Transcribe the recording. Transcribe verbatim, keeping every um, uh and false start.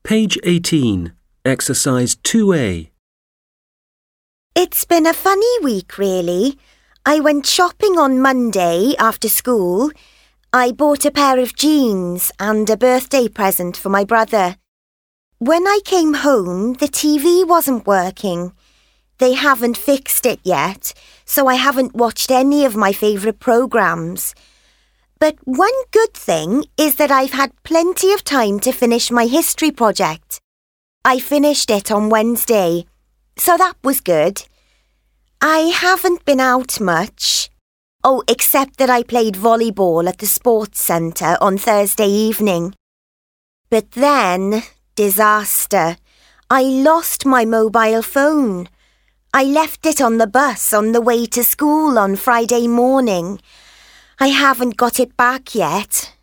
Page eighteen, Exercise two A. It's been a funny week, really. I went shopping on Monday after school. I bought a pair of jeans and a birthday present for my brother. When I came home, the T V wasn't working. They haven't fixed it yet, so I haven't watched any of my favourite programmes. But one good thing is that I've had plenty of time to finish my history project. I finished it on Wednesday, so that was good. I haven't been out much. Oh, except that I played volleyball at the sports centre on Thursday evening. But then, disaster. I lost my mobile phone. I left it on the bus on the way to school on Friday morning. I haven't got it back yet.